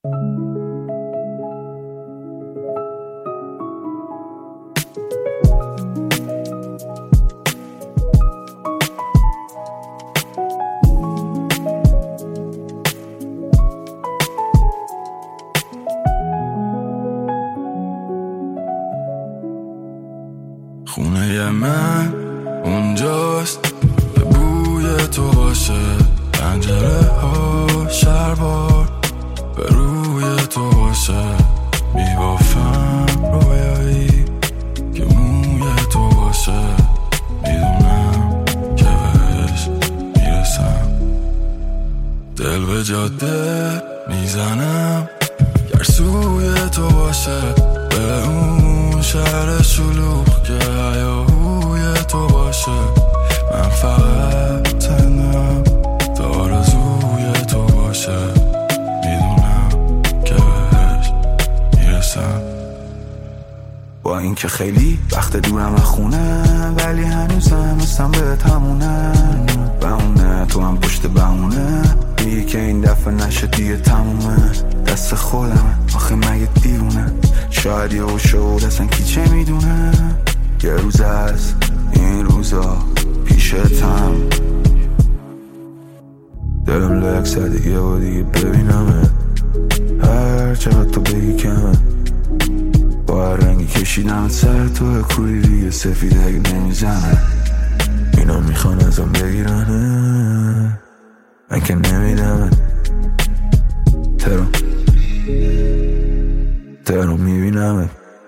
خونه من اونجاست به بوی تو باشه، پنجره ها شربار به روی تو باشه، میبافم رویایی که موی تو باشه، میدونم که بهش میرسم، دل به جاده میزنم گر سوی تو باشه، به اون شهر شلوغ که هیاهوی تو باشه، من فقط تنم تا آرزوی تو باشه، میدونم که بهش میرسم. با این که خیلی وقت دورم از خونه، ولی هنوزم هستم به تمونه بهونه، تو هم پشت بهونه میگی که این دفعه نشه دیگه تمومه، دست خودمه آخه مگه دیوونه، شاید یه شد اصلا کی چه میدونه، یه روز از این روزا پیشتم، دلم لک زده یه با دیگه ببینمه، هر چقدر تو بگی کمه، با هر رنگی کشیدم سر تو کوری دیگه سفید اگه نمیزنه، اینا میخوان ازم بگیرنه من که نمیدمه، ترو میبینمه.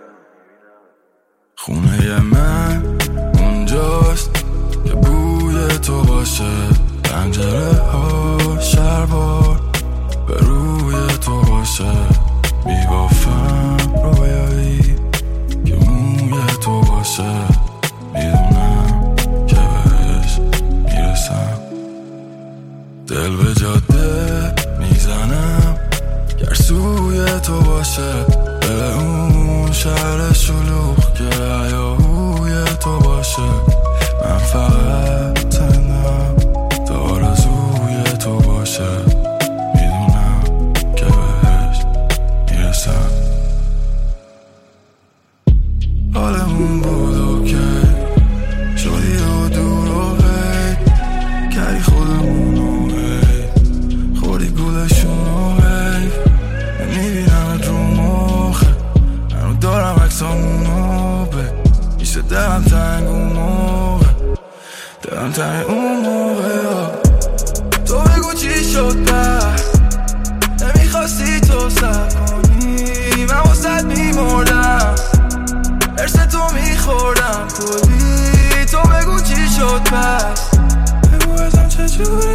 خونه من اونجاست که بوی تو باشه، پنجره ها شربار به روی تو باشه، میبافم رویایی که موی تو باشه، میدونم که بهش میرسم، دل به جاده میزنم گر سوی تو باشه، به اون شهر شلوغ که هیاهوی تو باشه، من فقط تنم تا آرزوی تو باشه، میدونم که بهش میرسم. حالمون بود اوکی، شدی و دور و هی کردی خودمون و هی خوری گولشون و هی نمیبینم رو مخه، منو دارم عکسامونو به میشه دلم تنگ اون موقع، دلم تنگ اون موقع، تو بگو چی شد نمیخواستی تو سر کنی، من واسد میمردم ارس تو میخوردم کلی، تو بگو چی شد بگو ازم چجوری